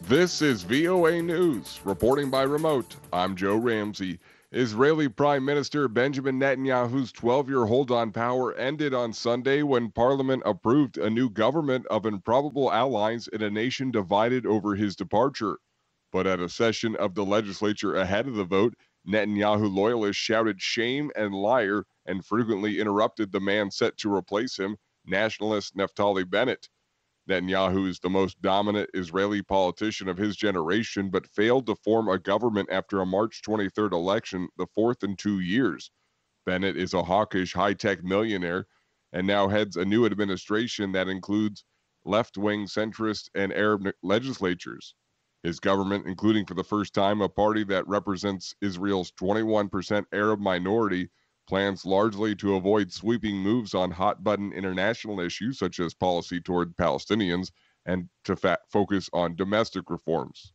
This is VOA News, reporting by remote. I'm Joe Ramsey. Israeli Prime Minister Benjamin Netanyahu's 12-year hold on power ended on Sunday when Parliament approved a new government of improbable allies in a nation divided over his departure. But at a session of the legislature ahead of the vote, Netanyahu loyalists shouted shame and liar and frequently interrupted the man set to replace him, nationalist Naftali Bennett. Netanyahu is the most dominant Israeli politician of his generation, but failed to form a government after a March 23rd election, the fourth in 2 years. Bennett is a hawkish high-tech millionaire and now heads a new administration that includes left-wing centrist and Arab legislatures. His government, including for the first time a party that represents Israel's 21% Arab minority, plans largely to avoid sweeping moves on hot-button international issues such as policy toward Palestinians and to focus on domestic reforms.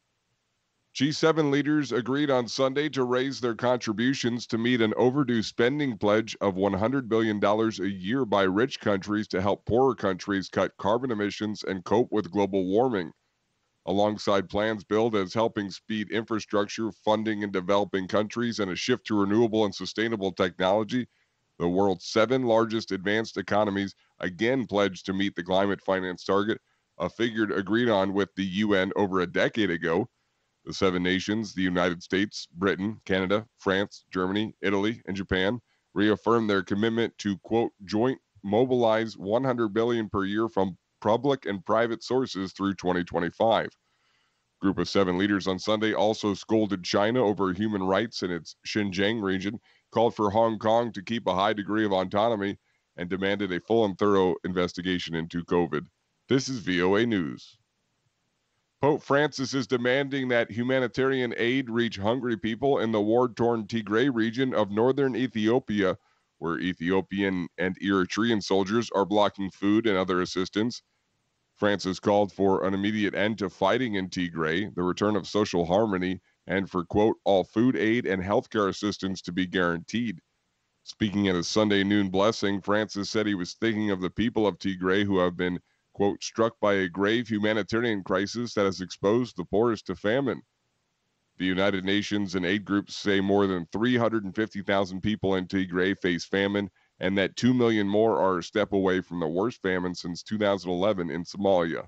G7 leaders agreed on Sunday to raise their contributions to meet an overdue spending pledge of $100 billion a year by rich countries to help poorer countries cut carbon emissions and cope with global warming. Alongside plans billed as helping speed infrastructure funding in developing countries and a shift to renewable and sustainable technology, the world's 7 largest advanced economies again pledged to meet the climate finance target, a figure agreed on with the UN over a decade ago. The 7 nations, the United States, Britain, Canada, France, Germany, Italy, and Japan, reaffirmed their commitment to, quote, joint mobilize $100 billion per year from public and private sources through 2025. Group of 7 leaders on Sunday also scolded China over human rights in its Xinjiang region, called for Hong Kong to keep a high degree of autonomy, and demanded a full and thorough investigation into COVID. This is VOA News. Pope Francis is demanding that humanitarian aid reach hungry people in the war-torn Tigray region of northern Ethiopia, where Ethiopian and Eritrean soldiers are blocking food and other assistance. Francis called for an immediate end to fighting in Tigray, the return of social harmony, and for, quote, all food aid and healthcare assistance to be guaranteed. Speaking at his Sunday noon blessing, Francis said he was thinking of the people of Tigray who have been, quote, struck by a grave humanitarian crisis that has exposed the poorest to famine. The United Nations and aid groups say more than 350,000 people in Tigray face famine, and that 2 million more are a step away from the worst famine since 2011 in Somalia.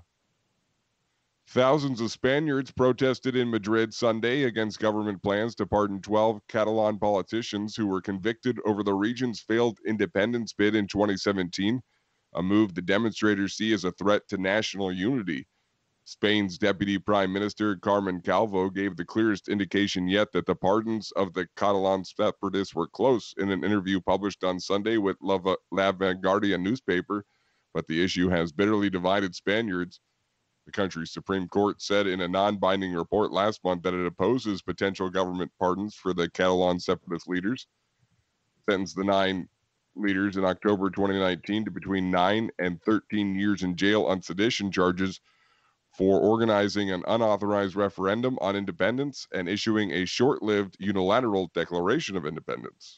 Thousands of Spaniards protested in Madrid Sunday against government plans to pardon 12 Catalan politicians who were convicted over the region's failed independence bid in 2017, a move the demonstrators see as a threat to national unity. Spain's Deputy Prime Minister Carmen Calvo gave the clearest indication yet that the pardons of the Catalan separatists were close in an interview published on Sunday with La Vanguardia newspaper, but the issue has bitterly divided Spaniards. The country's Supreme Court said in a non-binding report last month that it opposes potential government pardons for the Catalan separatist leaders. It sentenced the 9 leaders in October 2019 to between 9 and 13 years in jail on sedition charges for organizing an unauthorized referendum on independence and issuing a short-lived unilateral declaration of independence.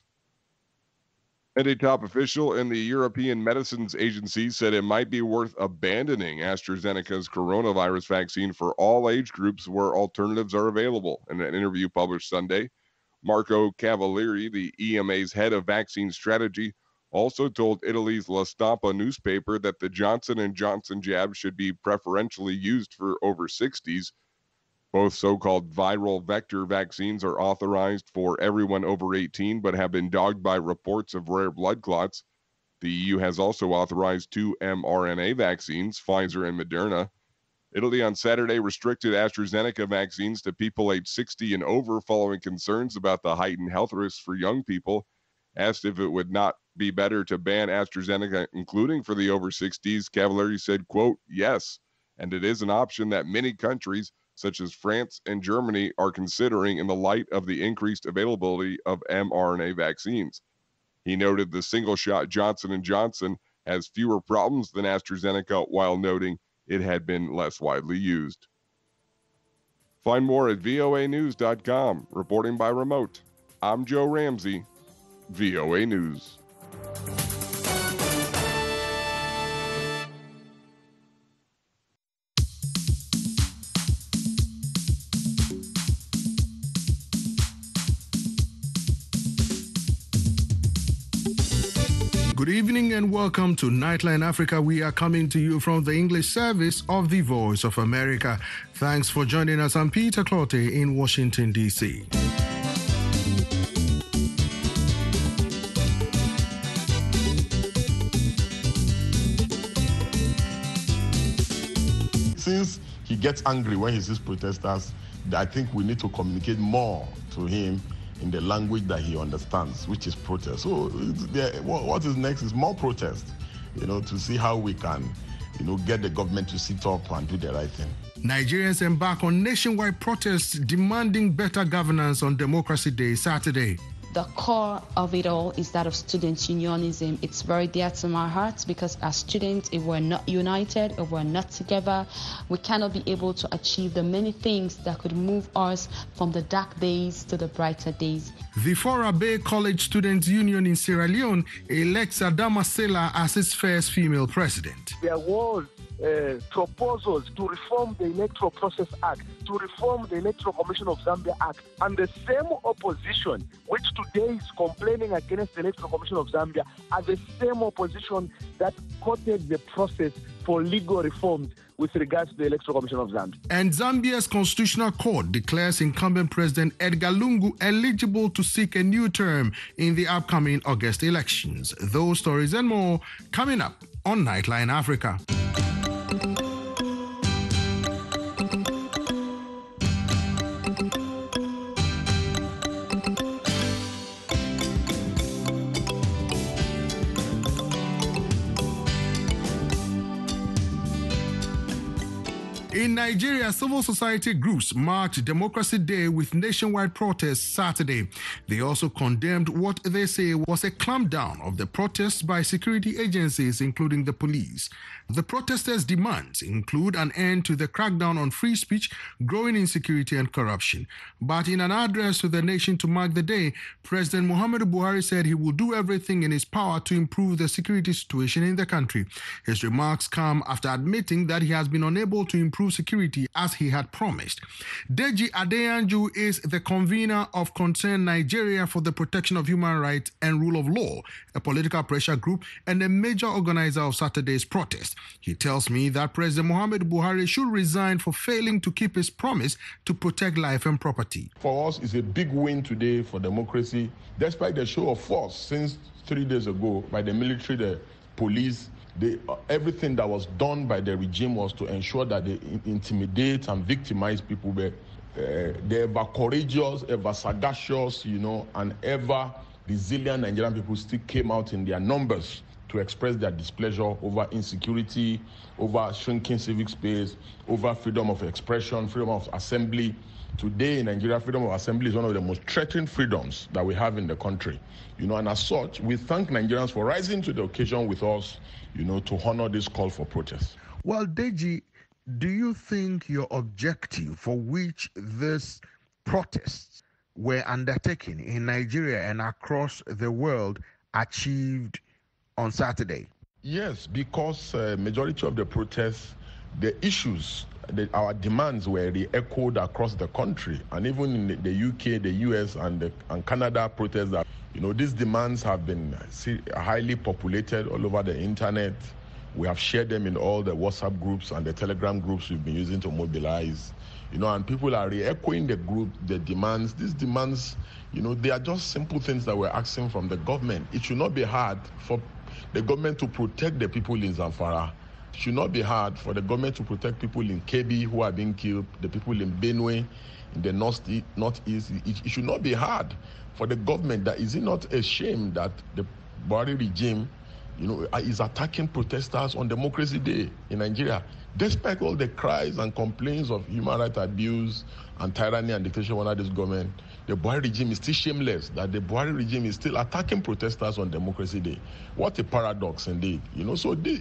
And a top official in the European Medicines Agency said it might be worth abandoning AstraZeneca's coronavirus vaccine for all age groups where alternatives are available. In an interview published Sunday, Marco Cavalieri, the EMA's head of vaccine strategy, also told Italy's La Stampa newspaper that the Johnson & Johnson jab should be preferentially used for over 60s. Both so-called viral vector vaccines are authorized for everyone over 18, but have been dogged by reports of rare blood clots. The EU has also authorized 2 mRNA vaccines, Pfizer and Moderna. Italy on Saturday restricted AstraZeneca vaccines to people aged 60 and over following concerns about the heightened health risks for young people. Asked if it would not be better to ban AstraZeneca, including for the over 60s, Cavalieri said, quote, yes, and it is an option that many countries, such as France and Germany, are considering in the light of the increased availability of mRNA vaccines. He noted the single-shot Johnson & Johnson has fewer problems than AstraZeneca, while noting it had been less widely used. Find more at voanews.com. Reporting by remote, I'm Joe Ramsey, VOA News. Good evening and welcome to Nightline Africa. We are coming to you from the English service of the Voice of America. Thanks for joining us. I'm Peter Clotte in Washington, D.C. Since he gets angry when he sees protesters, I think we need to communicate more to him in the language that he understands, which is protest. So what is next is more protest, to see how we can, get the government to sit up and do the right thing. Nigerians embark on nationwide protests demanding better governance on Democracy Day, Saturday. The core of it all is that of student unionism. It's very dear to my heart because as students, if we're not united, if we're not together, we cannot be able to achieve the many things that could move us from the dark days to the brighter days. The Fora Bay College Students Union in Sierra Leone elects Adama Sela as its first female president. There was proposals to reform the Electoral Process Act, to reform the Electoral Commission of Zambia Act, and the same opposition which today is complaining against the Electoral Commission of Zambia are the same opposition that courted the process for legal reforms with regards to the Electoral Commission of Zambia. And Zambia's Constitutional Court declares incumbent President Edgar Lungu eligible to seek a new term in the upcoming August elections. Those stories and more coming up on Nightline Africa. In Nigeria, civil society groups marked Democracy Day with nationwide protests Saturday. They also condemned what they say was a clampdown of the protests by security agencies, including the police. The protesters' demands include an end to the crackdown on free speech, growing insecurity and corruption. But in an address to the nation to mark the day, President Muhammadu Buhari said he will do everything in his power to improve the security situation in the country. His remarks come after admitting that he has been unable to improve security as he had promised. Deji Adeyanju is the convener of Concern Nigeria for the Protection of Human Rights and Rule of Law, a political pressure group and a major organizer of Saturday's protest. He tells me that President Muhammadu Buhari should resign for failing to keep his promise to protect life and property. For us, it's a big win today for democracy, despite the show of force since 3 days ago by the military, the police. Everything that was done by the regime was to ensure that they intimidate and victimize people. They ever courageous, ever sagacious, and ever resilient Nigerian people still came out in their numbers to express their displeasure over insecurity, over shrinking civic space, over freedom of expression, freedom of assembly. Today in Nigeria, freedom of assembly is one of the most threatened freedoms that we have in the country. And as such, we thank Nigerians for rising to the occasion with us, to honor this call for protest. Well, Deji, do you think your objective for which these protests were undertaken in Nigeria and across the world achieved on Saturday? Yes, because majority of the protests, the issues, our demands were re-echoed across the country, and even in the UK, the US, and Canada protests. These demands have been highly populated all over the internet. We have shared them in all the WhatsApp groups and the Telegram groups we've been using to mobilize. And people are re-echoing the demands. These demands, they are just simple things that we're asking from the government. It should not be hard for the government to protect the people in Zamfara. It should not be hard for the government to protect people in Kebbi who are being killed, the people in Benue, in the northeast. It should not be hard for the government. That is it not a shame that the Buhari regime, is attacking protesters on Democracy Day in Nigeria, despite all the cries and complaints of human rights abuse and tyranny and dictatorship under this government. The Buhari regime is still shameless that the Buhari regime is still attacking protesters on Democracy Day. What a paradox indeed. So the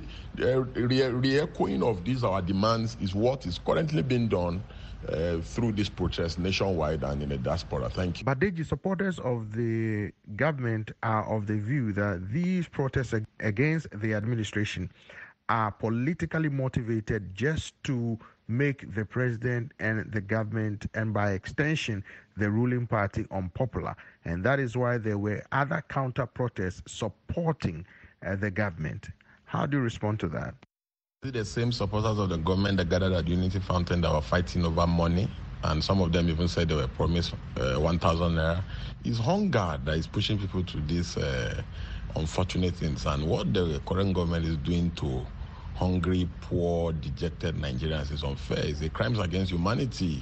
re-echoing of these our demands is what is currently being done through this protest nationwide and in the diaspora. Thank you. But the supporters of the government are of the view that these protests against the administration are politically motivated just to make the president and the government, and by extension, the ruling party, unpopular. And that is why there were other counter protests supporting the government. How do you respond to that? The same supporters of the government that gathered at Unity Fountain that were fighting over money, and some of them even said they were promised 1,000 naira. It's hunger that is pushing people to these unfortunate things. And what the current government is doing to hungry, poor, dejected Nigerians is unfair. It's a crimes against humanity,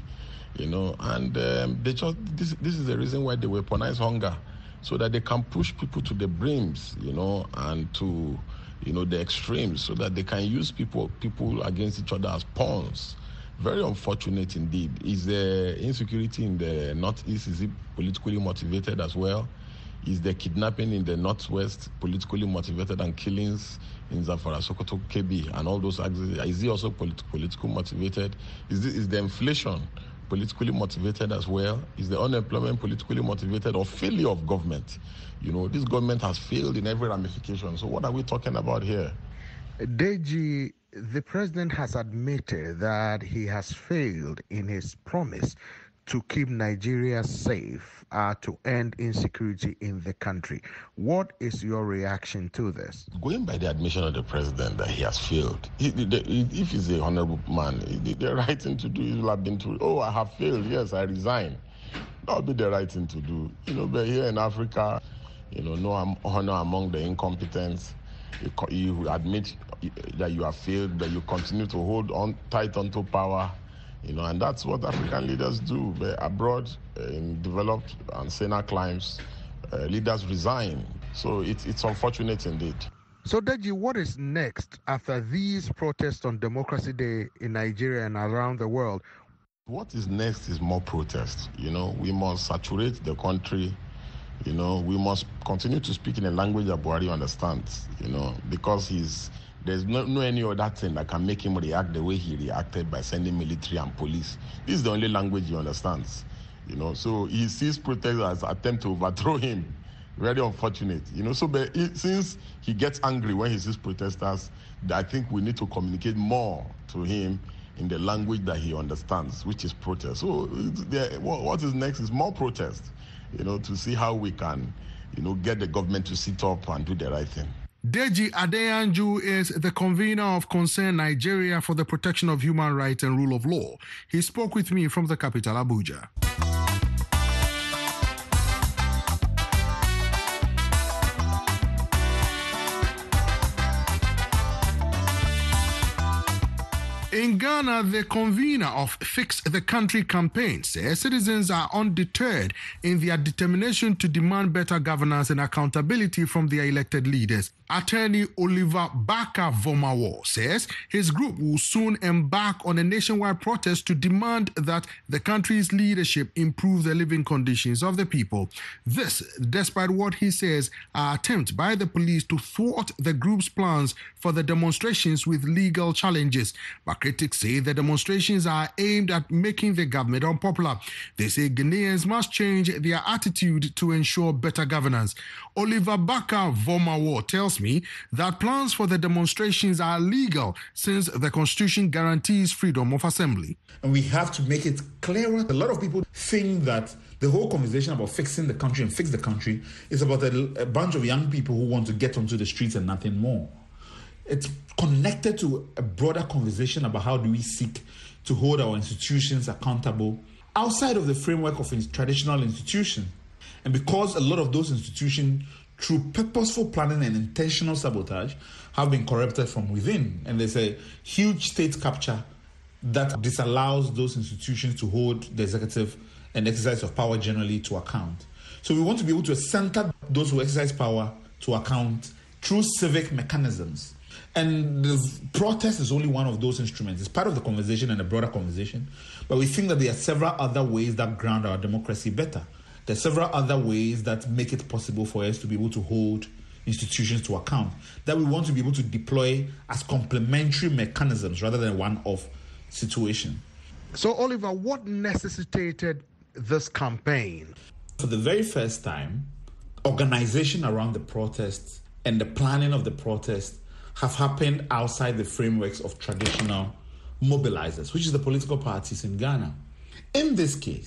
and this is the reason why they weaponize hunger, so that they can push people to the brims, and to the extremes, so that they can use people against each other as pawns. Very unfortunate indeed. Is the insecurity in the Northeast, is it politically motivated as well? Is the kidnapping in the Northwest politically motivated, and killings in Zamfara, Sokoto, Kebbi, and all those axes? Is it also politically motivated? Is the inflation politically motivated as well? Is the unemployment politically motivated, or failure of government? This government has failed in every ramification. So what are we talking about here? Deji, the president has admitted that he has failed in his promise to keep Nigeria safe, to end insecurity in the country. What is your reaction to this? Going by the admission of the president that he has failed, if he's a honorable man, the right thing to do is have been to, I have failed, yes, I resign. That would be the right thing to do. But here in Africa, no honor among the incompetents. You admit that you have failed, but you continue to hold on tight onto power. And that's what African leaders do. But abroad, in developed and saner climes, leaders resign. So it's unfortunate indeed. So, Deji, what is next after these protests on Democracy Day in Nigeria and around the world? What is next is more protests. We must saturate the country. We must continue to speak in a language that Buhari understands, because there's no any other thing that can make him react the way he reacted by sending military and police. This is the only language he understands, So he sees protests as an attempt to overthrow him. Very unfortunate, since he gets angry when he sees protesters, I think we need to communicate more to him in the language that he understands, which is protest. So what is next is more protest, to see how we can, get the government to sit up and do the right thing. Deji Adeyanju is the convener of Concern Nigeria for the Protection of Human Rights and Rule of Law. He spoke with me from the capital, Abuja. In Ghana, the convener of Fix the Country campaign says citizens are undeterred in their determination to demand better governance and accountability from their elected leaders. Attorney Oliver Baka-Vomawo says his group will soon embark on a nationwide protest to demand that the country's leadership improve the living conditions of the people. This, despite what he says are attempts by the police to thwart the group's plans for the demonstrations with legal challenges. But critics say the demonstrations are aimed at making the government unpopular. They say Ghanaians must change their attitude to ensure better governance. Oliver Baka-Vomawo tells me that plans for the demonstrations are legal since the Constitution guarantees freedom of assembly. And we have to make it clearer. A lot of people think that the whole conversation about fixing the country and fix the country is about a bunch of young people who want to get onto the streets and nothing more. It's connected to a broader conversation about how do we seek to hold our institutions accountable outside of the framework of traditional institutions. And because a lot of those institutions, through purposeful planning and intentional sabotage, have been corrupted from within, and there's a huge state capture that disallows those institutions to hold the executive and exercise of power generally to account. So we want to be able to center those who exercise power to account through civic mechanisms. And the protest is only one of those instruments. It's part of the conversation and a broader conversation. But we think that there are several other ways that ground our democracy better. There are several other ways that make it possible for us to be able to hold institutions to account, that we want to be able to deploy as complementary mechanisms rather than one-off situation. So, Oliver, what necessitated this campaign? For the very first time, organization around the protests and the planning of the protests have happened outside the frameworks of traditional mobilizers, which is the political parties in Ghana. In this case,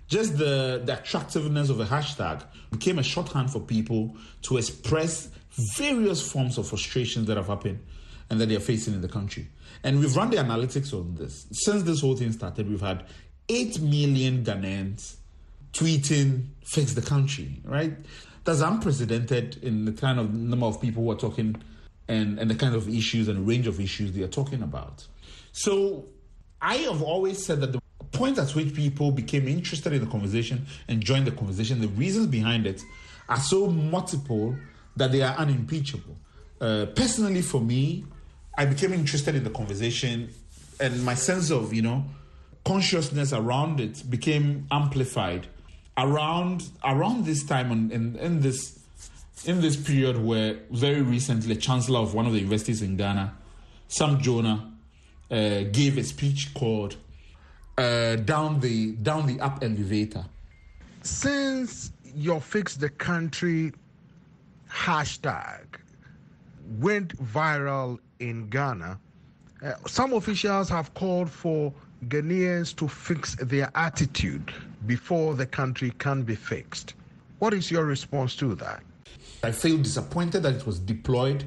Just the attractiveness of a hashtag became a shorthand for people to express various forms of frustrations that have happened and that they are facing in the country. And we've run the analytics on this. Since this whole thing started, we've had 8 million Ghanaians tweeting, fix the country, right? That's unprecedented in the kind of number of people who are talking and the kind of issues and range of issues they are talking about. So I have always said that the point at which people became interested in the conversation and joined the conversation, the reasons behind it are so multiple that they are unimpeachable. Personally, for me, I became interested in the conversation, and my sense of, consciousness around it became amplified around this time in this period where very recently the chancellor of one of the universities in Ghana, Sam Jonah, gave a speech called down the up elevator. Since your Fix the Country hashtag went viral in Ghana, some officials have called for Ghanaians to fix their attitude before the country can be fixed. What is your response to that? I feel disappointed that it was deployed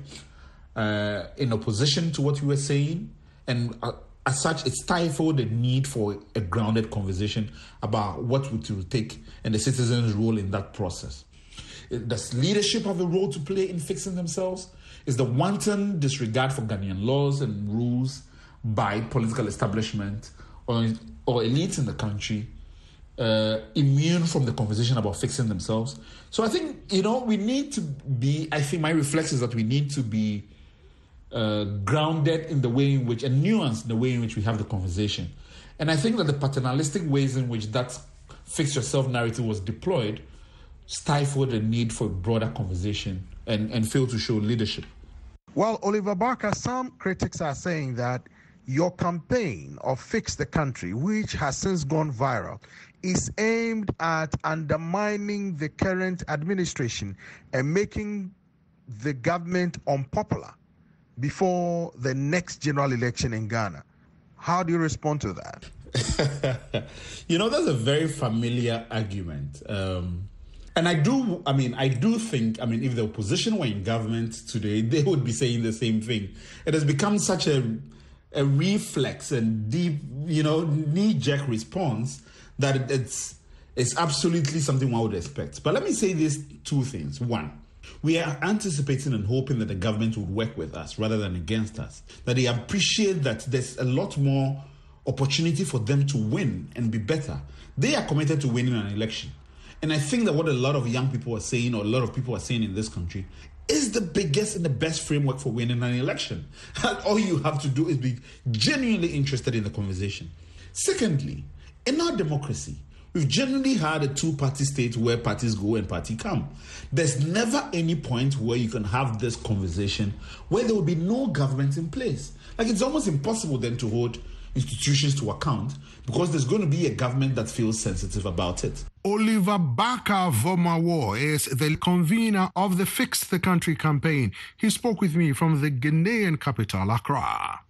in opposition to what we were saying, and as such, it stifled the need for a grounded conversation about what it will take and the citizens' role in that process. Does leadership have a role to play in fixing themselves? Is the wanton disregard for Ghanaian laws and rules by political establishment or elites in the country immune from the conversation about fixing themselves? So I think, we need to be, I think my reflex is that we need to be grounded in the way in which, and nuanced in the way in which we have the conversation. And I think that the paternalistic ways in which that fix yourself narrative was deployed stifled the need for a broader conversation and failed to show leadership. Well, Oliver Barker, some critics are saying that your campaign of Fix the Country, which has since gone viral, is aimed at undermining the current administration and making the government unpopular before the next general election in Ghana. How do you respond to that? That's a very familiar argument. And I do think, if the opposition were in government today, they would be saying the same thing. It has become such a reflex and deep, knee-jerk response that it's absolutely something one would expect. But let me say these two things. One, we are anticipating and hoping that the government would work with us rather than against us, that they appreciate that there's a lot more opportunity for them to win and be better. They are committed to winning an election. And I think that what a lot of young people are saying, or a lot of people are saying in this country, is the biggest and the best framework for winning an election. All you have to do is be genuinely interested in the conversation. Secondly, in our democracy, we've generally had a two-party state where parties go and parties come. There's never any point where you can have this conversation where there will be no government in place. It's almost impossible then to hold institutions to account because there's going to be a government that feels sensitive about it. Oliver Barker Vomawo is the convener of the Fix the Country campaign. He spoke with me from the Ghanaian capital, Accra.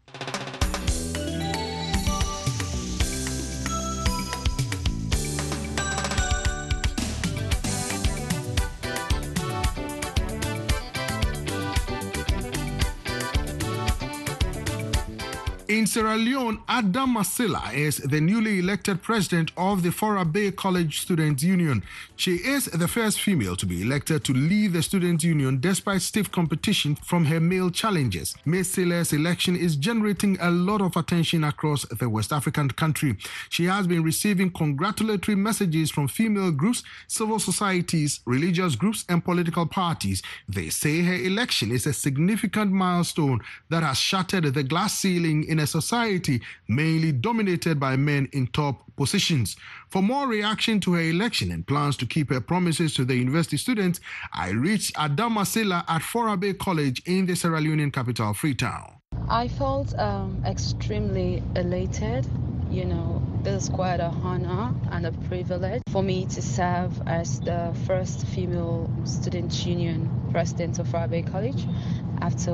In Sierra Leone, Adam Masila is the newly elected president of the Fora Bay College Students Union. She is the first female to be elected to lead the Students Union despite stiff competition from her male challengers. Masila's election is generating a lot of attention across the West African country. She has been receiving congratulatory messages from female groups, civil societies, religious groups, and political parties. They say her election is a significant milestone that has shattered the glass ceiling in a society mainly dominated by men in top positions. For more reaction to her election and plans to keep her promises to the university students, I reached Adam Masila at Fora Bay College in the Sierra Leonean capital, Freetown. I felt extremely elated. This is quite a honor and a privilege for me to serve as the first female student union president of Fora Bay College. after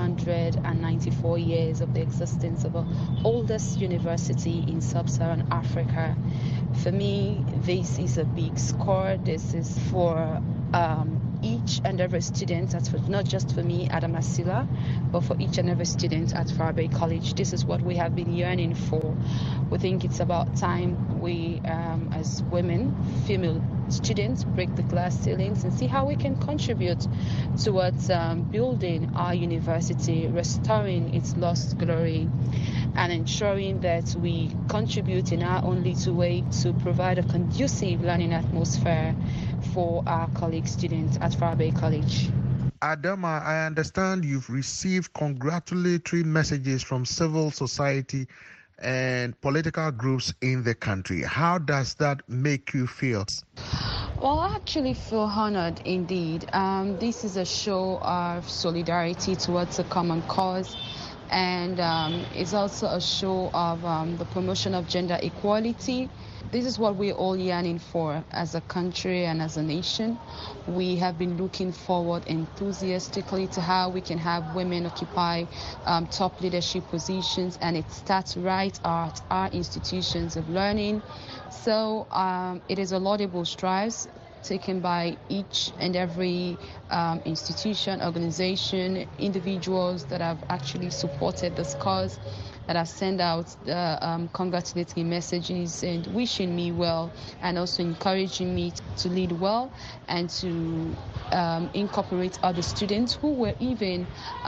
194 years of the existence of the oldest university in sub-Saharan Africa. For me, this is a big score. This is for each and every student, that's not just for me, Adamasila, but for each and every student at Fairbairn College. This is what we have been yearning for. We think it's about time we, as women, female students, break the glass ceilings and see how we can contribute towards building our university, restoring its lost glory, and ensuring that we contribute in our own little way to provide a conducive learning atmosphere for our colleague students at Fairbairn College. Adama, I understand you've received congratulatory messages from civil society and political groups in the country. How does that make you feel? Well, I actually feel honored indeed. This is a show of solidarity towards a common cause, and it's also a show of the promotion of gender equality. This is what we're all yearning for as a country and as a nation. We have been looking forward enthusiastically to how we can have women occupy top leadership positions, and it starts right at our institutions of learning. So it is a laudable strides taken by each and every institution, organization, individuals that have actually supported this cause, that have sent out the congratulatory messages and wishing me well, and also encouraging me to lead well and to incorporate other students who were even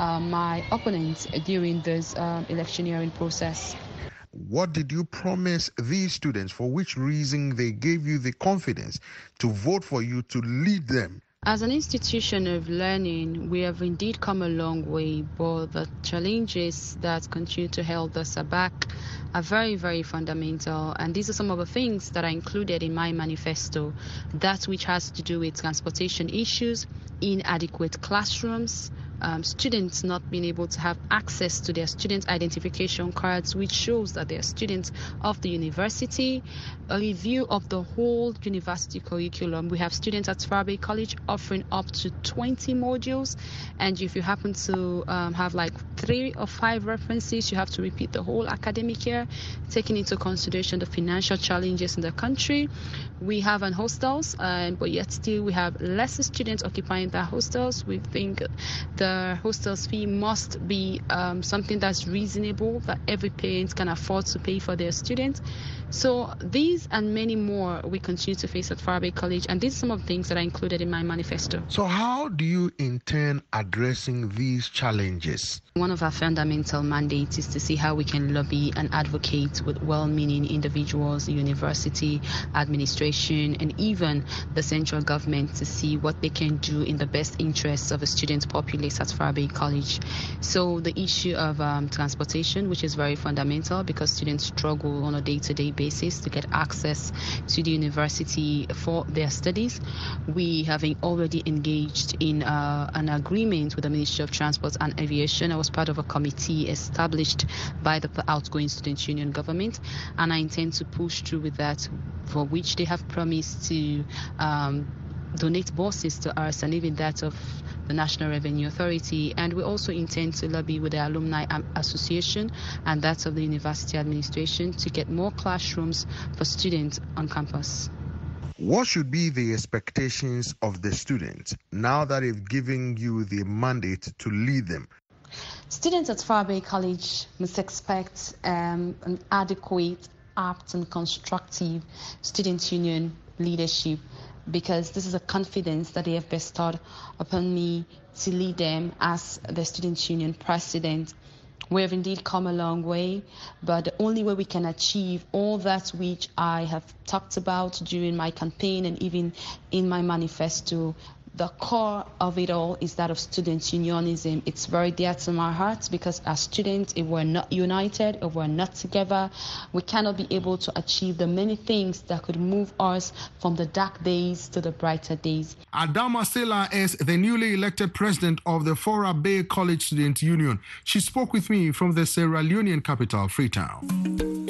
my opponents during this electioneering process. What did you promise these students? For which reason they gave you the confidence to vote for you to lead them? As an institution of learning, we have indeed come a long way, but the challenges that continue to hold us back are very, very fundamental. And these are some of the things that are included in my manifesto. That which has to do with transportation issues, inadequate classrooms, students not being able to have access to their student identification cards, which shows that they are students of the university, a review of the whole university curriculum. We have students at Fairbairn College offering up to 20 modules, and if you happen to have like 3 or 5 references, you have to repeat the whole academic year, taking into consideration the financial challenges in the country. We have an hostels, but yet still we have lesser students occupying the hostels. We think the hostels fee must be something that's reasonable, that every parent can afford to pay for their students. So these and many more we continue to face at Fairbairn College, and these are some of the things that are included in my manifesto. So how do you intend addressing these challenges? One of our fundamental mandates is to see how we can lobby and advocate with well-meaning individuals, the university, administration, and even the central government to see what they can do in the best interests of the student populace at Fairbairn College. So the issue of transportation, which is very fundamental because students struggle on a day-to-day basis to get access to the university for their studies. We have already engaged in an agreement with the Ministry of Transport and Aviation. I was part of a committee established by the outgoing Student Union government, and I intend to push through with that, for which they have promised to donate buses to us and even that of the National Revenue Authority. And we also intend to lobby with the Alumni Association and that of the University Administration to get more classrooms for students on campus. What should be the expectations of the students now that they've given you the mandate to lead them? Students at Fairbairn College must expect an adequate, apt and constructive student union leadership, because this is a confidence that they have bestowed upon me to lead them as the Student Union president. We have indeed come a long way, but the only way we can achieve all that which I have talked about during my campaign and even in my manifesto, the core of it all is that of student unionism. It's very dear to my heart because as students, if we're not united, if we're not together, we cannot be able to achieve the many things that could move us from the dark days to the brighter days. Adamasila is the newly elected president of the Fairbairn College Student Union. She spoke with me from the Sierra Leonean capital, Freetown.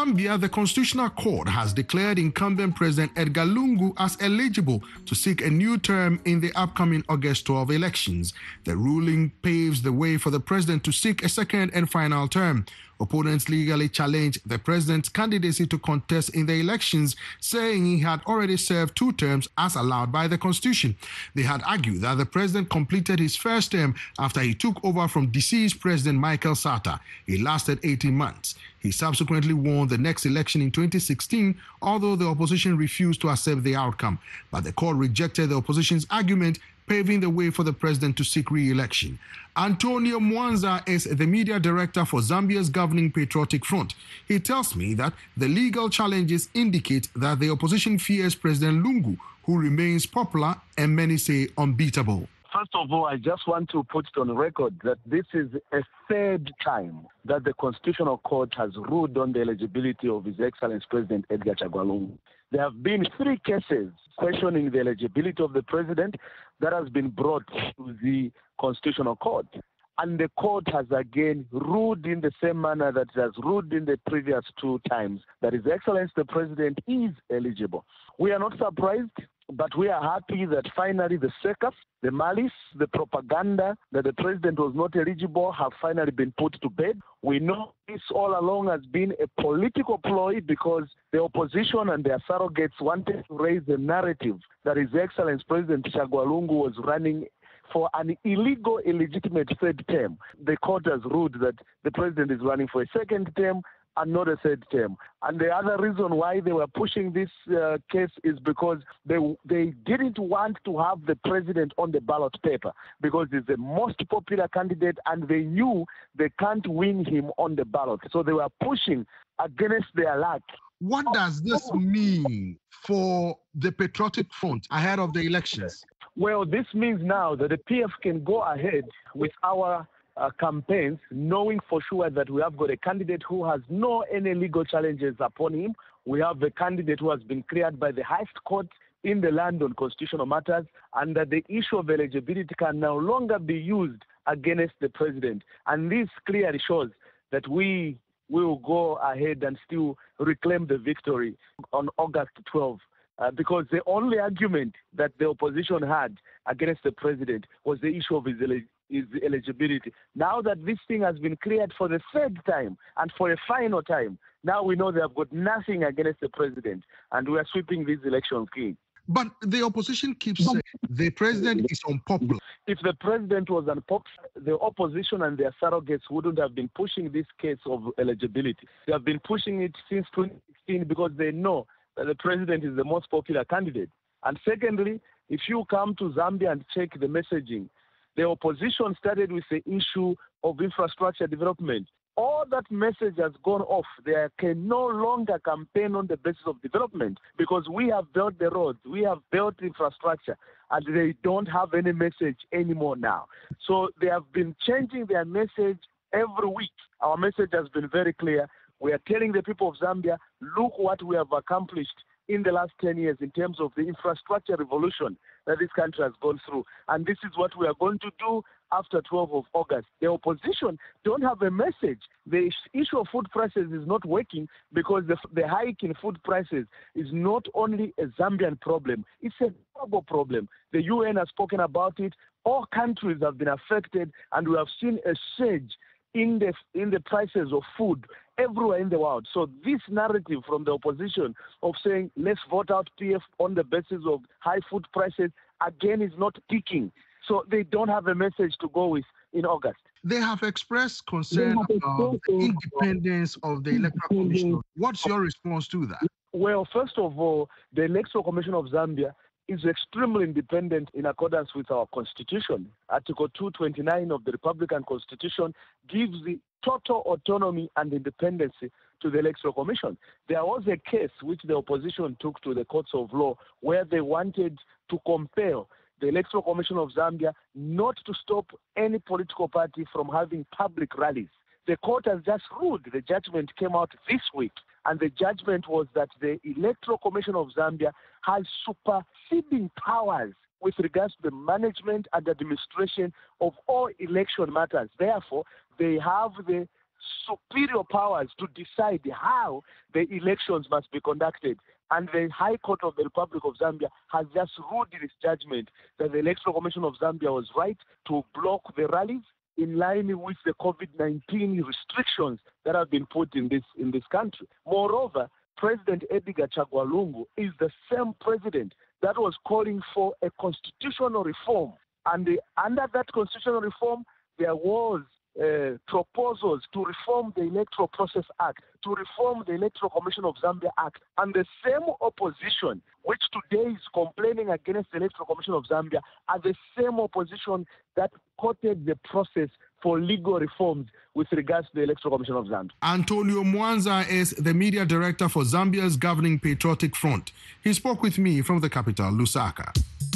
Zambia, the Constitutional Court has declared incumbent President Edgar Lungu as eligible to seek a new term in the upcoming August 12 elections. The ruling paves the way for the president to seek a second and final term. Opponents legally challenged the president's candidacy to contest in the elections, saying he had already served 2 terms as allowed by the Constitution. They had argued that the president completed his first term after he took over from deceased President Michael Sata. It lasted 18 months. He subsequently won the next election in 2016, although the opposition refused to accept the outcome. But the court rejected the opposition's argument, paving the way for the president to seek re-election. Antonio Mwanza is the media director for Zambia's governing Patriotic Front. He tells me that the legal challenges indicate that the opposition fears President Lungu, who remains popular and many say unbeatable. First of all, I just want to put it on record that this is a 3rd time that the Constitutional Court has ruled on the eligibility of His Excellency President Edgar Chagwa Lungu. There have been 3 cases questioning the eligibility of the president that has been brought to the Constitutional Court. And the court has again ruled in the same manner that it has ruled in the previous 2 times, that His Excellency the President is eligible. We are not surprised, but we are happy that finally the circus, the malice, the propaganda that the president was not eligible have finally been put to bed. We know this all along has been a political ploy because the opposition and their surrogates wanted to raise the narrative that His Excellency President Chagwa Lungu was running for an illegal, illegitimate 3rd term. The court has ruled that the president is running for a 2nd term and not a 3rd term. And the other reason why they were pushing this case is because they didn't want to have the president on the ballot paper because he's the most popular candidate and they knew they can't win him on the ballot. So they were pushing against their luck. What does this mean for the Patriotic Front ahead of the elections? Well, this means now that the PF can go ahead with our campaigns, knowing for sure that we have got a candidate who has no any legal challenges upon him. We have a candidate who has been cleared by the highest court in the land on constitutional matters, and that the issue of eligibility can no longer be used against the president. And this clearly shows that we will go ahead and still reclaim the victory on August 12. Because the only argument that the opposition had against the president was the issue of his eligibility. Now that this thing has been cleared for the 3rd time and for a final time, now we know they have got nothing against the president, and we are sweeping these elections clean. But the opposition keeps saying the president is unpopular. If the president was unpopular, the opposition and their surrogates wouldn't have been pushing this case of eligibility. They have been pushing it since 2016 because they know that the president is the most popular candidate. And secondly, if you come to Zambia and check the messaging, the opposition started with the issue of infrastructure development. All that message has gone off. They can no longer campaign on the basis of development because we have built the roads, we have built infrastructure, and they don't have any message anymore now. So they have been changing their message every week. Our message has been very clear. We are telling the people of Zambia, look what we have accomplished in the last 10 years in terms of the infrastructure revolution that this country has gone through. And this is what we are going to do after 12th of August. The opposition don't have a message. The issue of food prices is not working because the hike in food prices is not only a Zambian problem, it's a global problem. The UN has spoken about it. All countries have been affected, and we have seen a surge in the prices of food everywhere in the world. So this narrative from the opposition of saying let's vote out PF on the basis of high food prices again is not ticking. So they don't have a message to go with in August. They have expressed concern about the independence of the Electoral Commission. What's your response to that? Well, first of all, the Electoral Commission of Zambia is extremely independent in accordance with our constitution. Article 229 of the Republican Constitution gives the total autonomy and independence to the Electoral Commission. There was a case which the opposition took to the courts of law where they wanted to compel the Electoral Commission of Zambia not to stop any political party from having public rallies. The court has just ruled. The judgment came out this week, and the judgment was that the Electoral Commission of Zambia has superseding powers with regards to the management and administration of all election matters. Therefore, they have the superior powers to decide how the elections must be conducted. And the High Court of the Republic of Zambia has just ruled in its judgment that the Electoral Commission of Zambia was right to block the rallies in line with the COVID-19 restrictions that have been put in this country. Moreover, President Edgar Chagwa Lungu is the same president that was calling for a constitutional reform. And under that constitutional reform, there was proposals to reform the Electoral Process Act, to reform the Electoral Commission of Zambia Act. And the same opposition, which today is complaining against the Electoral Commission of Zambia, are the same opposition that quoted the process for legal reforms with regards to the Electoral Commission of Zambia. Antonio Mwanza is the media director for Zambia's governing Patriotic Front. He spoke with me from the capital, Lusaka.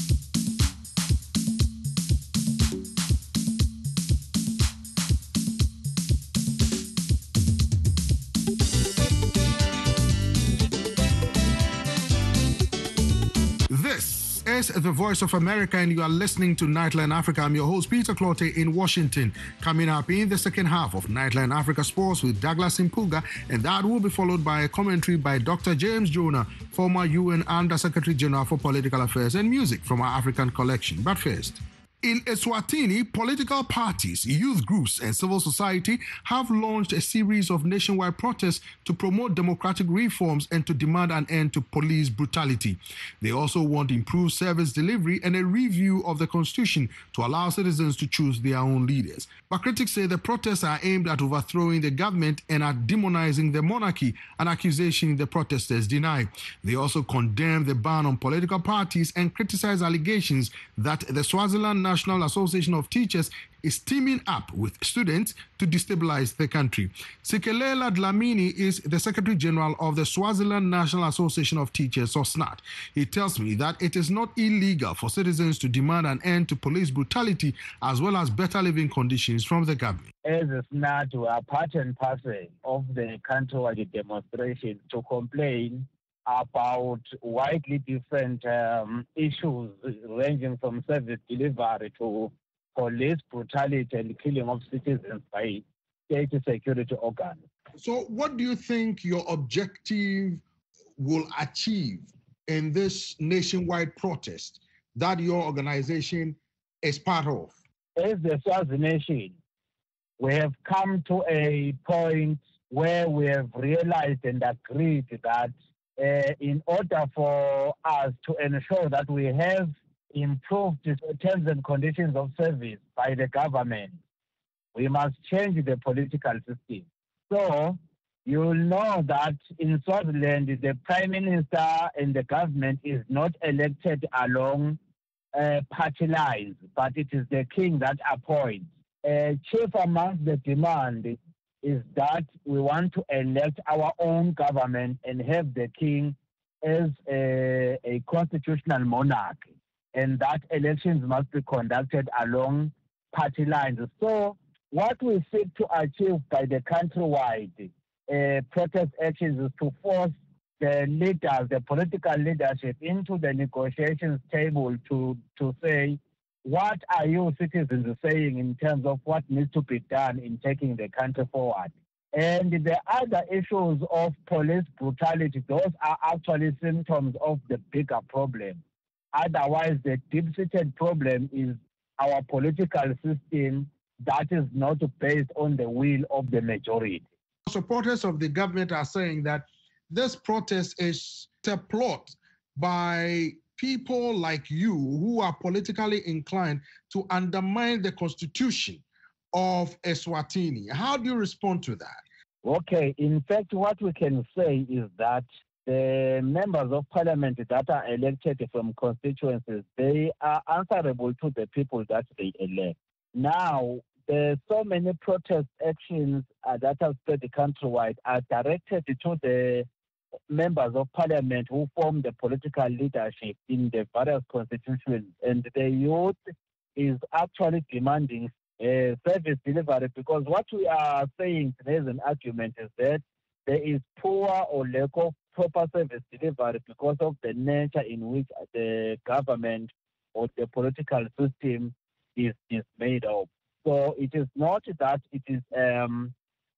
This is the Voice of America, and you are listening to Nightline Africa. I'm your host, Peter Clotte, in Washington. Coming up in the second half of Nightline Africa Sports with Douglas Impuga, and that will be followed by a commentary by Dr. James Jonah, former UN Under-Secretary General for Political Affairs, and music from our African collection. But first, in Eswatini, political parties, youth groups, and civil society have launched a series of nationwide protests to promote democratic reforms and to demand an end to police brutality. They also want improved service delivery and a review of the constitution to allow citizens to choose their own leaders. But critics say the protests are aimed at overthrowing the government and at demonizing the monarchy, an accusation the protesters deny. They also condemn the ban on political parties and criticize allegations that the Swaziland National Association of Teachers is teaming up with students to destabilize the country. Sikelela Dlamini is the Secretary General of the Swaziland National Association of Teachers, or SNAT. He tells me that it is not illegal for citizens to demand an end to police brutality as well as better living conditions from the government. As a SNAT, we are part and parcel of the countrywide demonstration to complain about widely different issues ranging from service delivery to police brutality and killing of citizens by state security organs. So what do you think your objective will achieve in this nationwide protest that your organization is part of? As the Swazi Nation, we have come to a point where we have realized and agreed that in order for us to ensure that we have improved terms and conditions of service by the government, we must change the political system. So you'll know that in Swaziland, the Prime Minister and the government is not elected along party lines, but it is the king that appoints. Chief amongst the demand is that we want to elect our own government and have the king as a constitutional monarch, and that elections must be conducted along party lines. So what we seek to achieve by the countrywide protest actions is to force the leaders, the political leadership, into the negotiations table to say, what are you citizens saying in terms of what needs to be done in taking the country forward? And the other issues of police brutality, those are actually symptoms of the bigger problem. Otherwise, the deep-seated problem is our political system that is not based on the will of the majority. Supporters of the government are saying that this protest is a plot by people like you who are politically inclined to undermine the constitution of Eswatini. How do you respond to that? Okay, in fact, what we can say is that the members of parliament that are elected from constituencies, they are answerable to the people that they elect. Now, there's so many protest actions that have spread countrywide are directed to the members of parliament who form the political leadership in the various constitutions, and the youth is actually demanding service delivery, because what we are saying today as an argument is that there is poor or lack of proper service delivery because of the nature in which the government or the political system is made of. So it is not that it is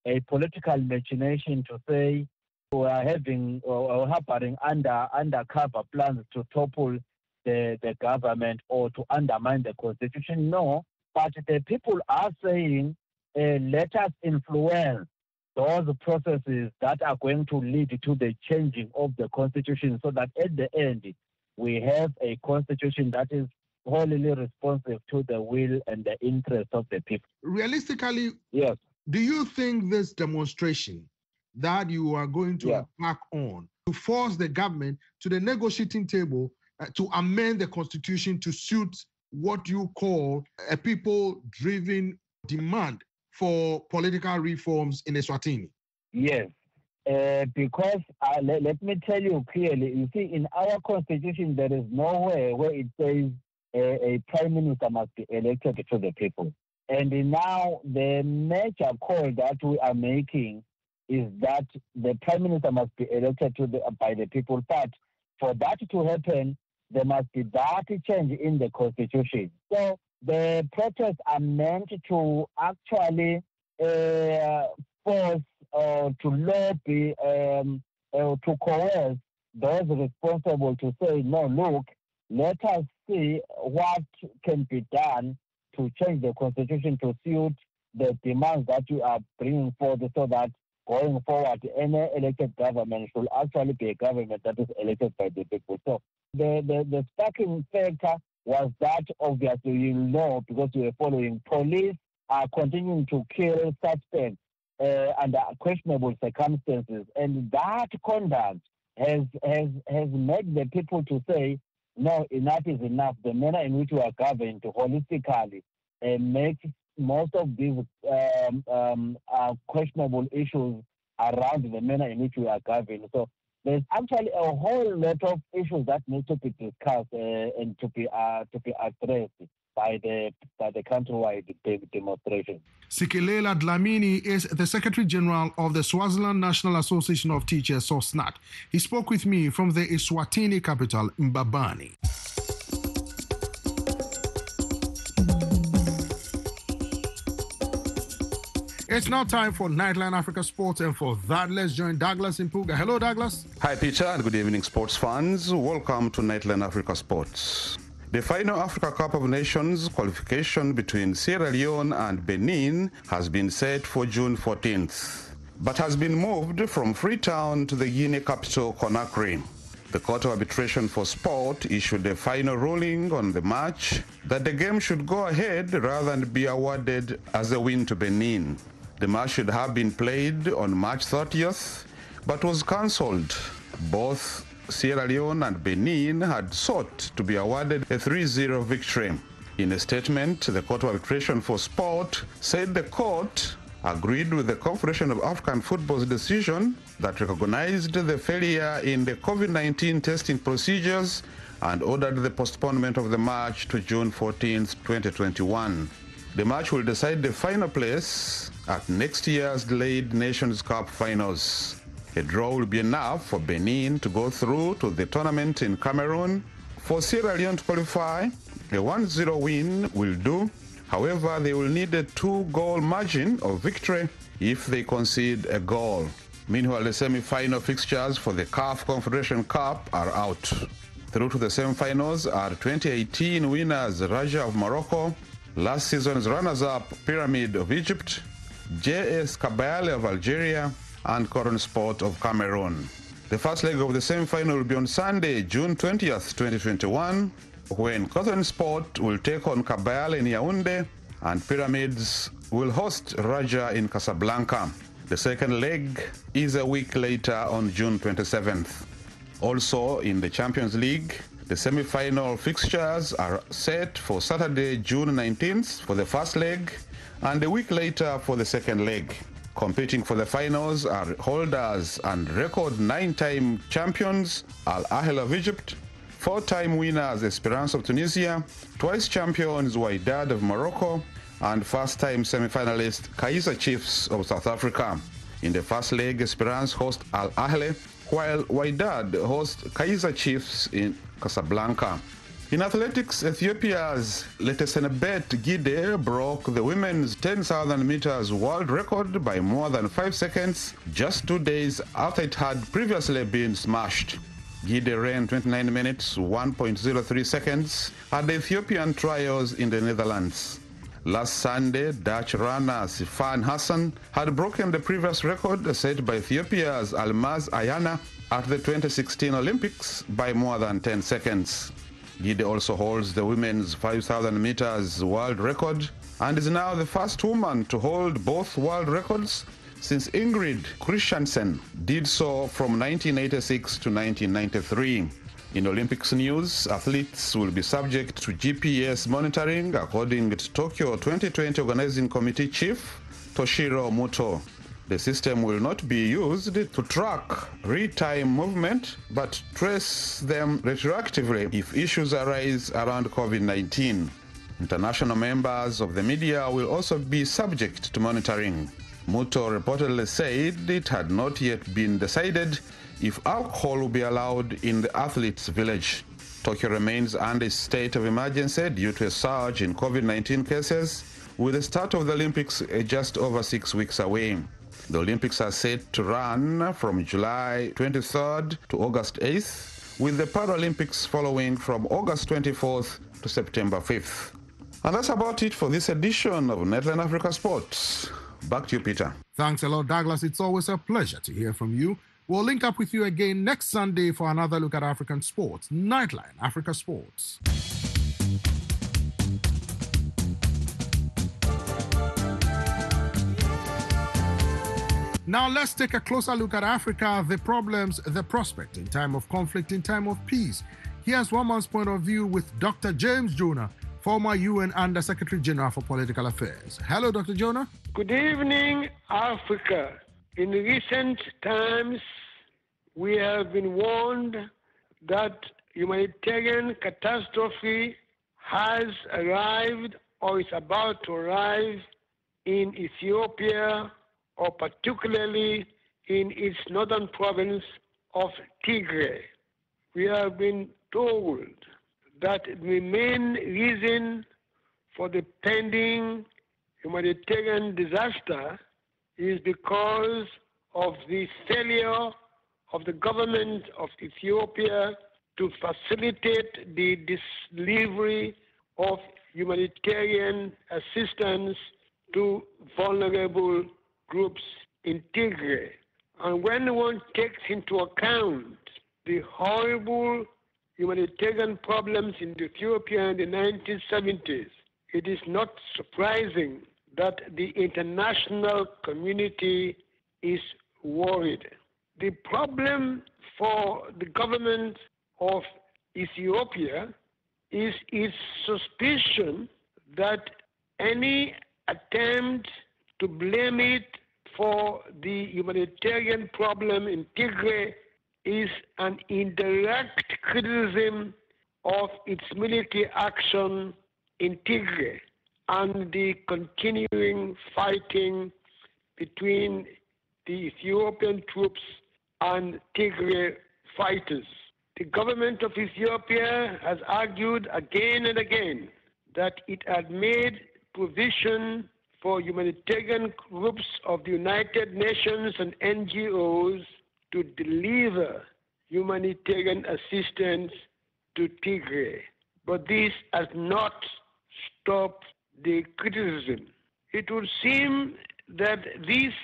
a political machination to say we are having or harboring undercover plans to topple the government or to undermine the constitution. No, but the people are saying, let us influence those processes that are going to lead to the changing of the constitution, so that at the end we have a constitution that is wholly responsive to the will and the interest of the people. Realistically, yes. Do you think this demonstration that you are going to embark on to force the government to the negotiating table to amend the constitution to suit what you call a people-driven demand for political reforms in Eswatini? Yes, because let me tell you clearly, you see, in our constitution, there is nowhere where it says a prime minister must be elected to the people. And now the major call that we are making is that the prime minister must be elected by the people. But for that to happen, there must be that change in the constitution. So the protests are meant to actually force to lobby, to coerce those responsible to say, no, look, let us see what can be done to change the constitution to suit the demands that you are bringing forward, so that going forward, any elected government should actually be a government that is elected by the people. So the sparking factor was that, obviously, you know, because we are following, police are continuing to kill suspects under questionable circumstances, and that conduct has made the people to say, no, enough is enough. The manner in which we are governed holistically makes most of these questionable issues around the manner in which we are governed. So there's actually a whole lot of issues that need to be discussed and to be addressed by the countrywide demonstration. Sikelela Dlamini is the Secretary General of the Swaziland National Association of Teachers, SOSNAT. He spoke with me from the Eswatini capital, Mbabane. It's now time for Nightline Africa Sports, and for that, let's join Douglas Impuga. Hello, Douglas. Hi, Peter, and good evening, sports fans. Welcome to Nightline Africa Sports. The final Africa Cup of Nations qualification between Sierra Leone and Benin has been set for June 14th, but has been moved from Freetown to the Guinea capital, Conakry. The Court of Arbitration for Sport issued a final ruling on the match that the game should go ahead rather than be awarded as a win to Benin. The match should have been played on March 30th, but was cancelled. Both Sierra Leone and Benin had sought to be awarded a 3-0 victory. In a statement, the Court of Arbitration for Sport said the court agreed with the Confederation of African Football's decision that recognized the failure in the COVID-19 testing procedures and ordered the postponement of the match to June 14, 2021. The match will decide the final place at next year's delayed Nations Cup finals. A draw will be enough for Benin to go through to the tournament in Cameroon. For Sierra Leone to qualify, a 1-0 win will do. However, they will need a 2-goal margin of victory if they concede a goal. Meanwhile, the semi-final fixtures for the CAF Confederation Cup are out. Through to the semi-finals are 2018 winners Raja of Morocco, last season's runners-up Pyramid of Egypt, JS Kabylie of Algeria, and Cotton Sport of Cameroon. The first leg of the semi-final will be on Sunday, June 20th, 2021, when Cotton Sport will take on Kabylie in Yaoundé and Pyramids will host Raja in Casablanca. The second leg is a week later on June 27th. Also in the Champions League, the semi-final fixtures are set for Saturday, June 19th for the first leg and a week later for the second leg. Competing for the finals are holders and record 9-time champions Al Ahly of Egypt, 4-time winners Esperance of Tunisia, twice champions Wydad of Morocco, and first-time semi-finalist Kaizer Chiefs of South Africa. In the first leg, Esperance host Al Ahly, while Wydad host Kaizer Chiefs in Casablanca. In athletics, Ethiopia's Letesenebet Gide broke the women's 10,000 meters world record by more than 5 seconds just 2 days after it had previously been smashed. Gide ran 29 minutes, 1.03 seconds at the Ethiopian trials in the Netherlands. Last Sunday, Dutch runner Sifan Hassan had broken the previous record set by Ethiopia's Almaz Ayana at the 2016 Olympics by more than 10 seconds. Gide also holds the women's 5,000 meters world record and is now the first woman to hold both world records since Ingrid Christiansen did so from 1986 to 1993. In Olympics news, athletes will be subject to GPS monitoring, according to Tokyo 2020 Organizing Committee Chief Toshiro Muto. The system will not be used to track real-time movement, but trace them retroactively if issues arise around COVID-19. International members of the media will also be subject to monitoring. Muto reportedly said it had not yet been decided if alcohol will be allowed in the athletes' village. Tokyo remains under a state of emergency due to a surge in COVID-19 cases, with the start of the Olympics just over 6 weeks away. The Olympics are set to run from July 23rd to August 8th, with the Paralympics following from August 24th to September 5th. And that's about it for this edition of Netland Africa Sports. Back to you, Peter. Thanks a lot, Douglas. It's always a pleasure to hear from you. We'll link up with you again next Sunday for another look at African sports. Nightline Africa Sports. Now let's take a closer look at Africa, the problems, the prospect in time of conflict, in time of peace. Here's one man's point of view with Dr. James Jonah, former UN Under-Secretary General for Political Affairs. Hello, Dr. Jonah. Good evening, Africa. In recent times, we have been warned that humanitarian catastrophe has arrived or is about to arrive in Ethiopia, or particularly in its northern province of Tigray. We have been told that the main reason for the pending humanitarian disaster is because of the failure of the government of Ethiopia to facilitate the delivery of humanitarian assistance to vulnerable groups in Tigray. And when one takes into account the horrible humanitarian problems in Ethiopia in the 1970s, it is not surprising that the international community is worried. The problem for the government of Ethiopia is its suspicion that any attempt to blame it for the humanitarian problem in Tigray is an indirect criticism of its military action in Tigray and the continuing fighting between the Ethiopian troops and Tigray fighters. The government of Ethiopia has argued again and again that it had made provision for humanitarian groups of the United Nations and NGOs to deliver humanitarian assistance to Tigray. But this has not stopped the criticism. It would seem that this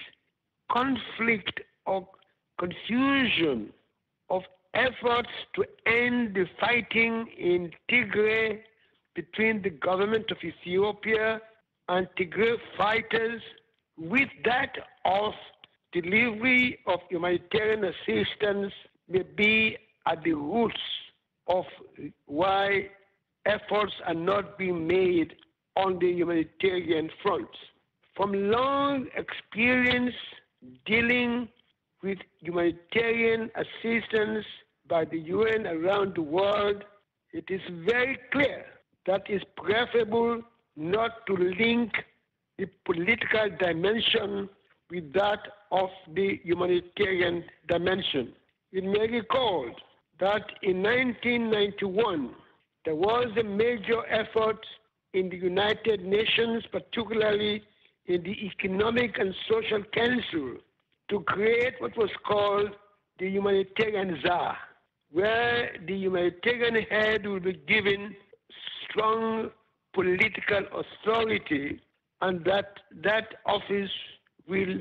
conflict or confusion of efforts to end the fighting in Tigray between the government of Ethiopia and Tigray fighters with that of delivery of humanitarian assistance may be at the roots of why efforts are not being made on the humanitarian front. From long experience dealing with humanitarian assistance by the UN around the world, it is very clear that it's preferable not to link the political dimension with that of the humanitarian dimension. It may be recalled that in 1991, there was a major effort in the United Nations, particularly in the Economic and Social Council, to create what was called the humanitarian czar, where the humanitarian head will be given strong political authority, and that office will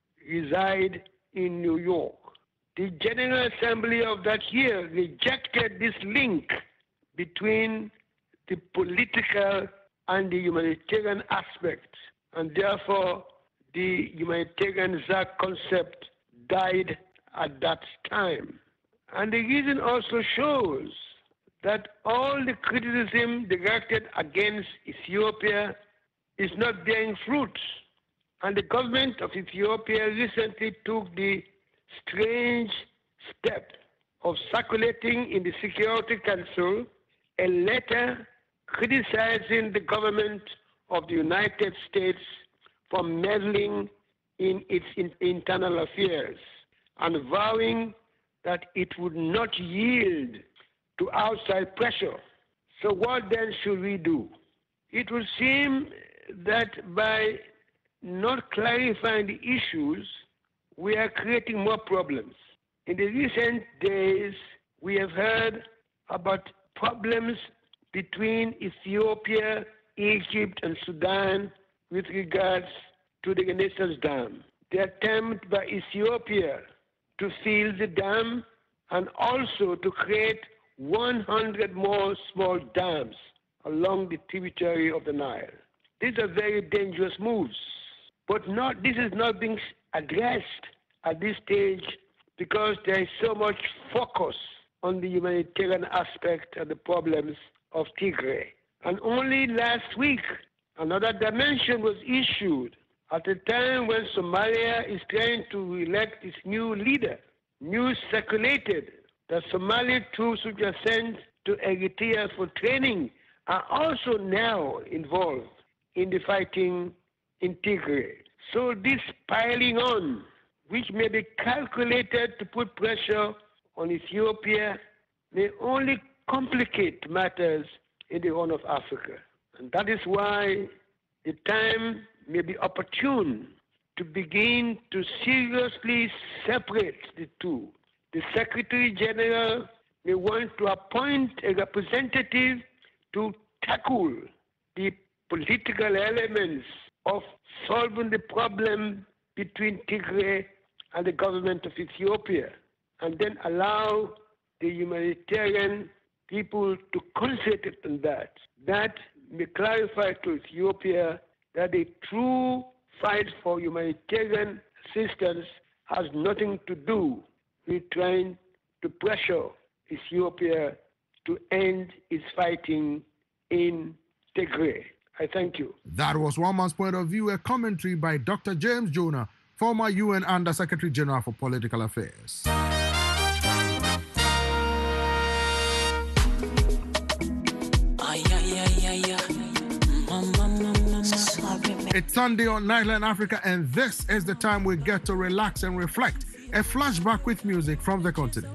reside in New York. The General Assembly of that year rejected this link between the political and the humanitarian aspect, and therefore the humanitarian czar concept died at that time. And the reason also shows that all the criticism directed against Ethiopia is not bearing fruit. And the government of Ethiopia recently took the strange step of circulating in the Security Council a letter criticizing the government of the United States for meddling in its internal affairs and vowing that it would not yield to outside pressure. So what then should we do? It would seem that by not clarifying the issues, we are creating more problems. In the recent days, we have heard about problems between Ethiopia, Egypt, and Sudan with regards to the Renaissance Dam. The attempt by Ethiopia to fill the dam and also to create 100 more small dams along the tributary of the Nile. These are very dangerous moves, but this is not being addressed at this stage because there is so much focus on the humanitarian aspect of the problems of Tigray. And only last week, another dimension was issued at a time when Somalia is trying to elect its new leader. News circulated that Somali troops which are sent to Eritrea for training are also now involved in the fighting in Tigray. So this piling on, which may be calculated to put pressure on Ethiopia, may only complicate matters in the Horn of Africa. And that is why the time may be opportune to begin to seriously separate the two. The Secretary General may want to appoint a representative to tackle the political elements of solving the problem between Tigray and the government of Ethiopia, and then allow the humanitarian people to concentrate on that. That may clarify to Ethiopia that the true fight for humanitarian assistance has nothing to do with trying to pressure Ethiopia to end its fighting in Tigray. I thank you. That was one man's point of view, a commentary by Dr. James Jonah, former UN Under Secretary General for Political Affairs. It's Sunday on Nightline Africa, and this is the time we get to relax and reflect. A flashback with music from the continent.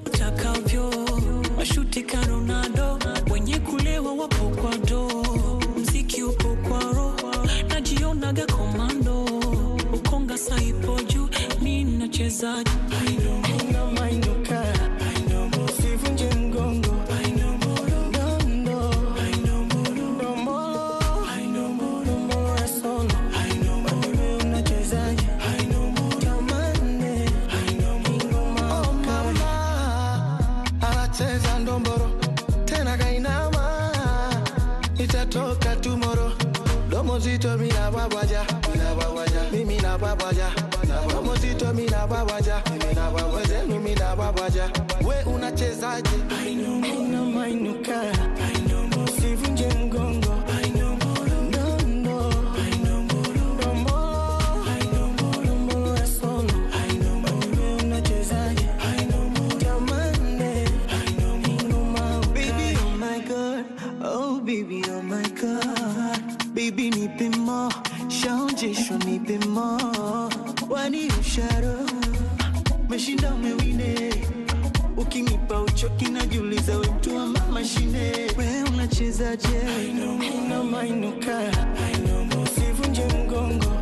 unachezaje? Inamainuka, usivunje mgongo.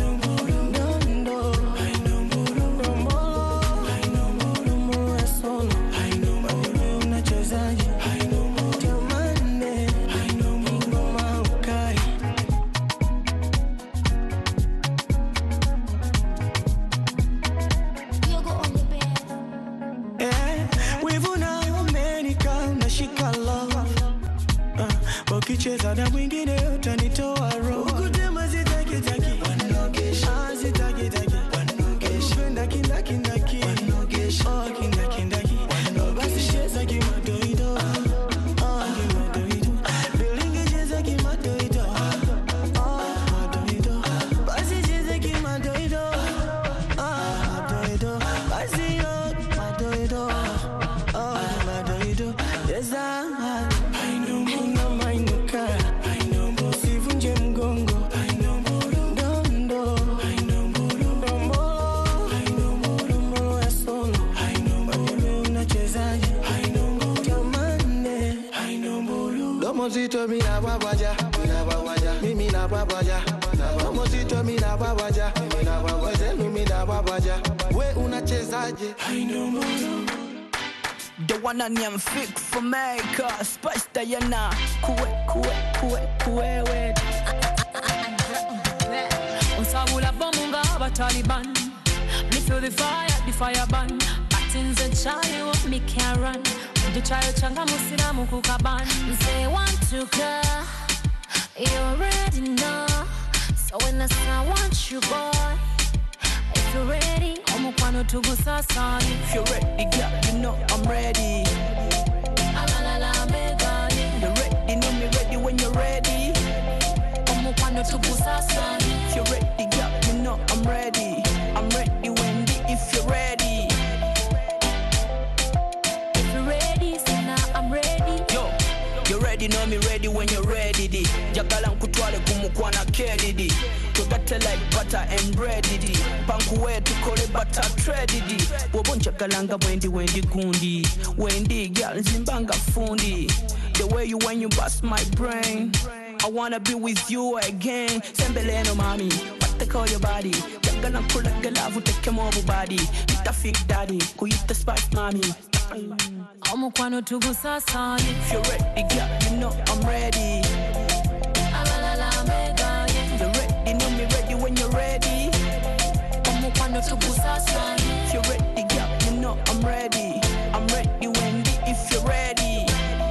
Ukicheza na mwingine utanitoa roho. Ukutema zitaki taki wanogesha, zitaki taki wanogesha, kwenda kindaki ndaki wanogesha, oh kindaki ndaki basi cheza kimadoido, kimadoido bilingi cheza kimadoido, madoido basi cheza kimadoido, madoido basi madoido, madoido cheza. Mozito mi na babaja, mimi na babaja. Mozito mi na babaja, wezenu mi na babaja. We unachezaje? The one I am fit for America, Spice Diana, kuwe. Unsabula bomunga Taliban. Me feel the fire burn. Patins and Charlie what me can run. The child changa musina mukukaban. Say want to go, you already know. So when I say I want you, boy, if you're ready, I'm upon to go sasani. If you're ready, girl, you know I'm ready. You're ready, know me ready when you're ready. I'm upon to go sasani. If you're ready, girl, you know I'm ready. I'm ready, Wendy, if you're ready. If you're ready, say now I'm ready. Yo, you're ready, know me ready when you're ready. Jagalan kutwale kumukwana kedi. Tugate like butter and bread. Pankuwe tukole butter thread. Wobonja galanga Wendy gundi. Wendy girl zimbanga fundi. The way you when you bust my brain. I wanna be with you again. Sembeleno mami, what they call your body? Jagalan kula galavu take more body. Ita fake daddy, kuyita spice mami. Omukwano tugusa sani. If you're ready, girl, you know I'm ready. You're ready, know me ready when you're ready. Omukwano tugusa sani. If you're ready, girl, you know I'm ready. I'm ready, Wendy, if you're ready.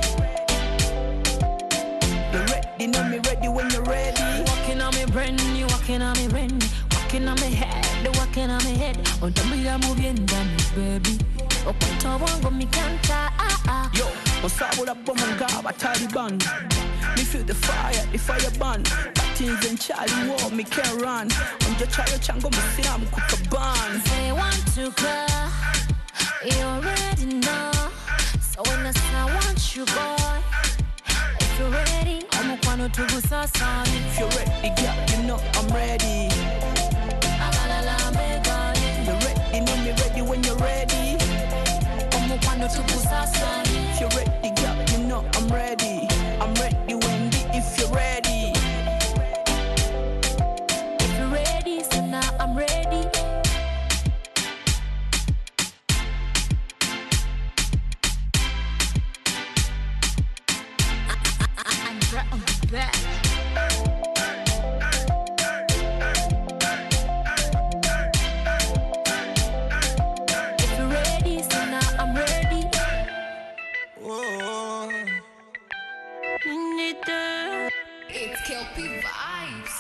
You're ready, know me ready when you're ready. Walking on me brain, you walking on me brain. Walking on me head, walking on me head. On the mirror moving down me, baby. Okuto wango mi kanta, Yo, osabula bomunga Taliban. Me feel the fire burn. Patins and Charlie war, me can run. On the child chango me sina mukukaban. Say want to go, you already know. So when I say I want you, boy, if you're ready, omukwano tugusa sani. If you're ready, girl, you know I'm ready. You're ready, know me ready when you're ready. Omukwano tugusa sani. If you're ready, girl, you know I'm ready. I'm ready, Wendy, if you're ready. If you're ready, so now I'm ready. I'm back. If you're ready, so now I'm ready. Whoa. It's Kelpie vibes.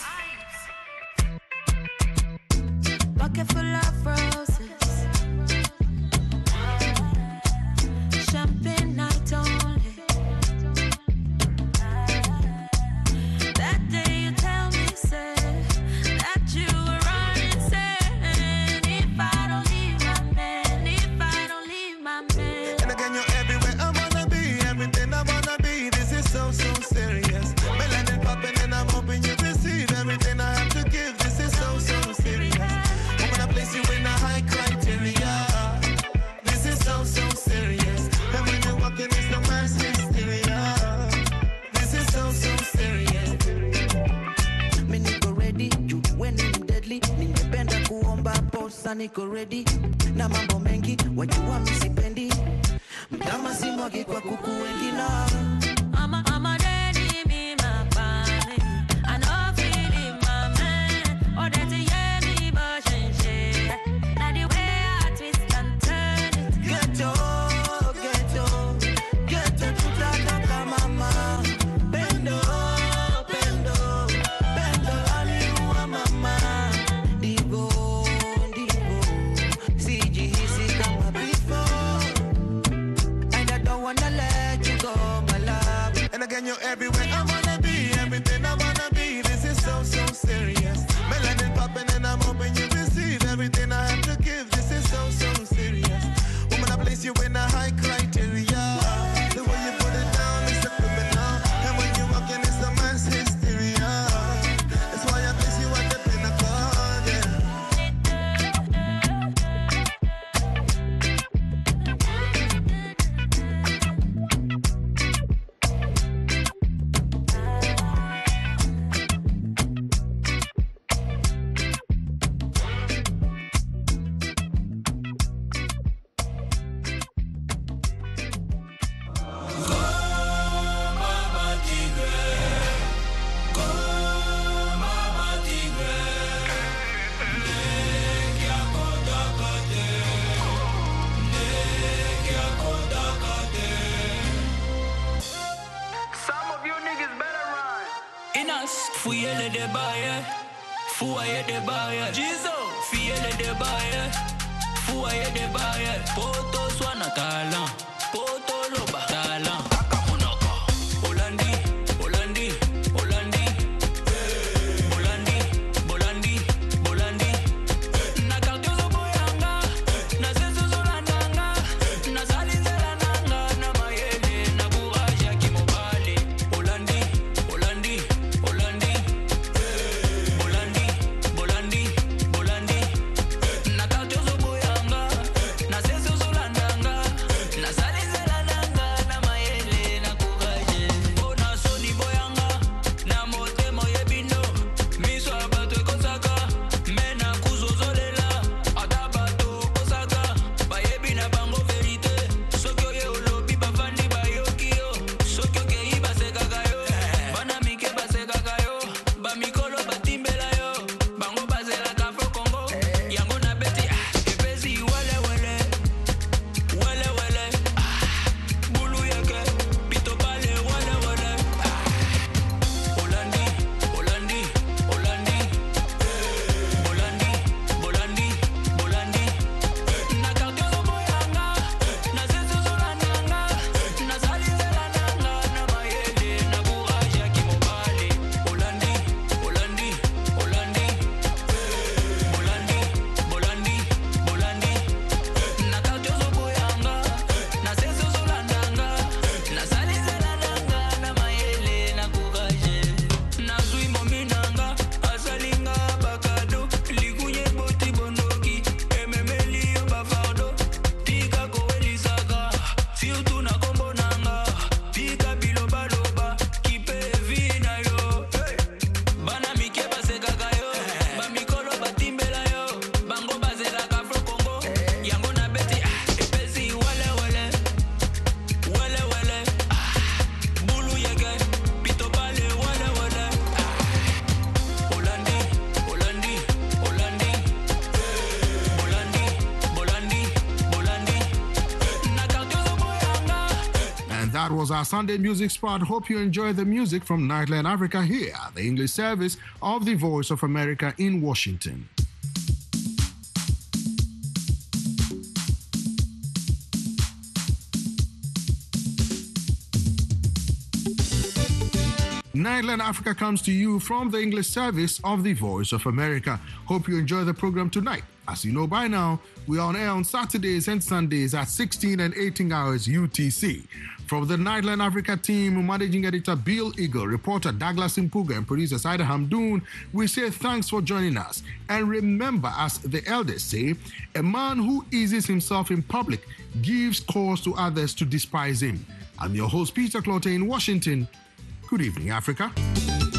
Bucket full of roses, champagne night only. That day you tell me, say, that you were running, saying, if I don't leave my man. And again, you're everywhere I wanna be, everything I wanna be. This is so serious. Melanin popping and I'm hoping you receive everything I have to give. This is so serious. I'm gonna place you in a high kama niko ready na mambo mengi wajua misipendi mtama simwagi kwa kuku wengi na I'm a daddy, me my body. I know feeling my man. Oh, that's a yummy motion shit. Now the way I twist and turn it. Ghetto tutaka mama. Bendo, aliua mama. Digo, sijihisi kama before. And I don't wanna let you go, my love. And again, you're everywhere. I wanna be everything I wanna be. This is so serious. Melanin popping and I'm hoping you receive everything I have to give. This is so serious. Woman, I place you in a high criteria. The way you put it down is a criminal. And when you walk in, it's a mass hysteria. That's why I place you at the pinnacle, yeah. Some of you niggas better run. Inas, fuyele de baye, fuaye de baye. Jizo, fuyele de baye, fuaye de baye. Poto swana talan, poto loba talan. Kakamunoko, Holandi, Holandi, Holandi. Bolandi, Bolandi, Bolandi. Na kautuzo boyanga, na sesu zolandanga, na salizela nanga, na mayele, na courage ya kimobali. Bolandi, Bolandi, Bolandi. Bolandi, Bolandi, Bolandi. Na kautuzo boyanga, na sesu zolandanga, na salizela nanga, na mayele, na courage. Bona soni boyanga, na motemo yebino. Miso abato ekosaka, mena kuzozolela. Ata bato kosaka, bayebi na bango verite. Soki oye olobi bafandi bayoki yo. Soki okei basekaka yo. Bana mike basekaka yo. Bamikolo batimbela yo. Bango bazelaka Afro Congo. Yango na beti, epesi wele wele. Wele wele. Bulu yeke, pito pale wele wele. Holandi, Holandi, Holandi. Bolandi, Bolandi, Bolandi. Na kautuzo boyanga, na sesu zolandanga, na salizela nanga, na mayele, na courage ya kimobali. Holandi, Holandi, Holandi. Bolandi, Bolandi, Bolandi. Na kautuzo boyanga, na sesu zolandanga, na salizela nanga, na mayele, na courage. Na zui mominanga, asalinga bakado, likunye boti bondoki, ememeli yo bafardo, tika kowelisaka, siutu na kombo nanga, tika biloba loba, kipe vina yo, hey. Bana mike basekaka yo, bamikolo batimbela yo, bango bazelaka Afro Congo, yango na beti, epesi wele wele, wele wele, bulu yeke, pito pale wele wele. Holandi, Holandi, Holandi. Bolandi, Bolandi, Bolandi. Na kautuzo boyanga. And that was our Sunday music spot. Hope you enjoyed the music from Nightland Africa here at the English service of the Voice of America in Washington. Nightland Africa comes to you from the English service of the Voice of America. Hope you enjoy the program tonight. As you know by now, we are on air on Saturdays and Sundays at 16 and 18 hours UTC. From the Nightland Africa team, Managing Editor Bill Eagle, reporter Douglas Impuga, and producer Saida Hamdoon, we say thanks for joining us. And remember, as the elders say, a man who eases himself in public gives cause to others to despise him. I'm your host, Peter Clote in Washington. Good evening, Africa.